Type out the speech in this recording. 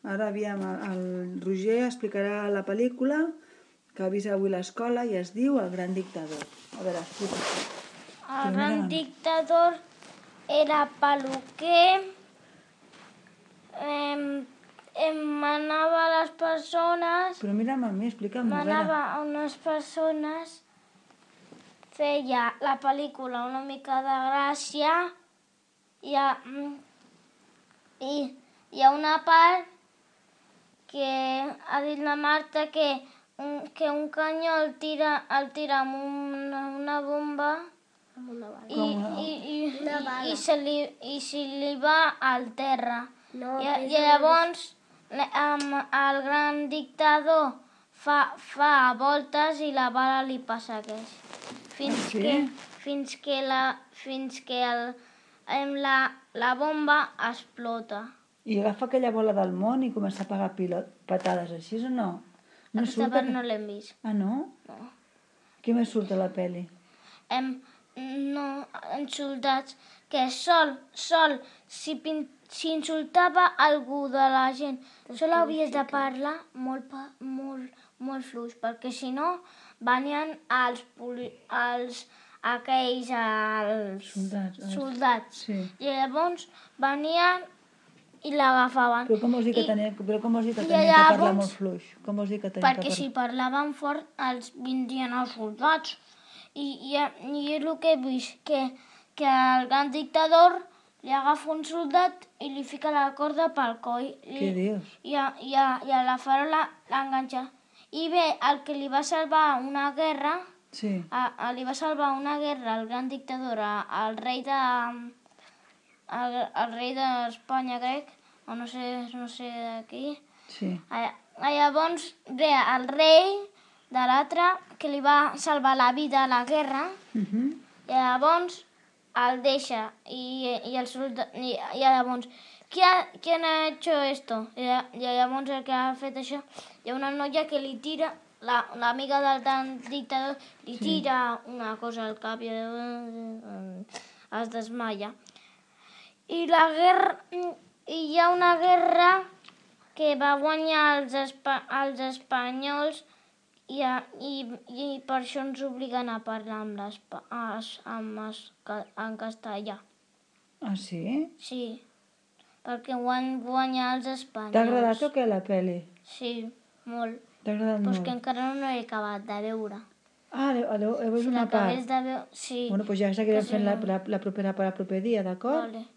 Ara, aviam, el Roger explicarà la pel·lícula que ha vist avui a l'escola i es diu El gran dictador. A veure, explica. El gran dictador era peluquer, manava a les persones... Però mira'm a mi, explica'm. Manava a unes persones, feia la pel·lícula una mica de gràcia i hi ha una part que ha dit la Marta que un canyó el tira amb una bomba i se li va al terra. I llavors el gran dictador fa voltes i la bala li persegueix fins que la bomba explota. I agafa aquella bola del món i comença a pegar patades així o no? Aquesta part no l'hem vist. Ah, no? No. Què més surt a la pel·li? En soldats que si insultava algú de la gent, sol havies de parlar molt fluix, perquè si no venien aquells soldats. Sí. I llavors venien i l'agafaven. Però com vols dir que tenia que parlar molt fluix? Com vols dir que tenia que Perquè si parlaven fort els vindrien els soldats. I és el que he vist, que el gran dictador li agafa un soldat i li fica la corda pel coll. Què dius? I a la farola l'enganxa. I bé, el que li va salvar una guerra, li va salvar una guerra el gran dictador, el rei d'Espanya, crec, o no sé d'aquí. Sí. Llavors, bé, el rei de l'altre, que li va salvar la vida a la guerra, i llavors el deixa, i llavors, ¿quién ha hecho esto? I llavors el que ha fet això, hi ha una noia que li tira, l'amiga del gran dictador, li tira una cosa al cap i es desmaia. I hi ha una guerra que va guanyar els espanyols i per això ens obliguen a parlar en castellà. Ah, sí? Sí, perquè ho van guanyar els espanyols. T'ha agradat o què, la pel·li? Sí, molt. T'ha agradat molt? Però és que encara no l'he acabat de veure. Ah, heu vist una part? Sí. Bueno, doncs ja seguirem fent la propera per al proper dia, d'acord? Vale.